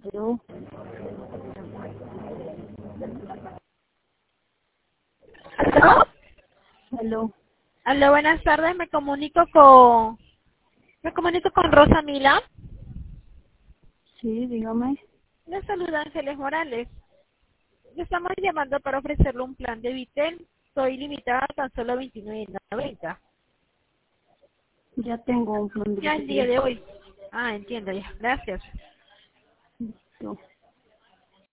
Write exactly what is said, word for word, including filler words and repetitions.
Aló. ¿Aló? Aló. Aló, buenas tardes. Me comunico con me comunico con Rosa Mila. Sí, dígame. Le saluda Ángeles Morales. Le estamos llamando para ofrecerle un plan de Vitel. Soy limitada a tan solo veintinueve noventa. Ya tengo un plan de Ya el día Vitel. de hoy. Ah, entiendo ya. Gracias. Listo.